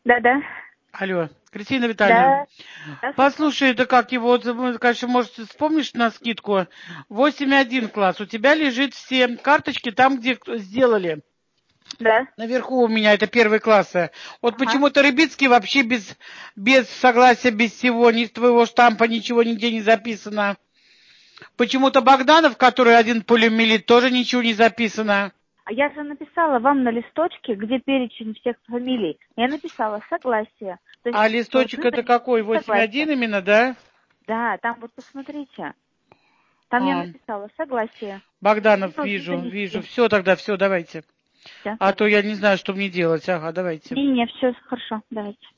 Да-да. Алло, Кристина Витальевна. Да. Послушай, это как его, вот, конечно, может, вспомнишь на скидку, 8.1 класс. У тебя лежит все карточки там, где сделали. Да. Наверху у меня это первые классы. Вот Ага. почему-то Рыбицкий вообще без согласия, без всего, ни твоего штампа, ничего нигде не записано. Почему-то Богданов, который один полиомиелит, тоже ничего не записано. А я же написала вам на листочке, где перечень всех фамилий. Я написала согласие. То есть, А что листочек вы это какой? даете согласие. 8.1 именно, да? Да, там вот посмотрите. Там я А, написала согласие. Вы Богданов, должны вижу. занести. Все тогда, все, давайте. Все, А то давайте. я не знаю, что мне делать. Ага, давайте. Не, все хорошо, давайте.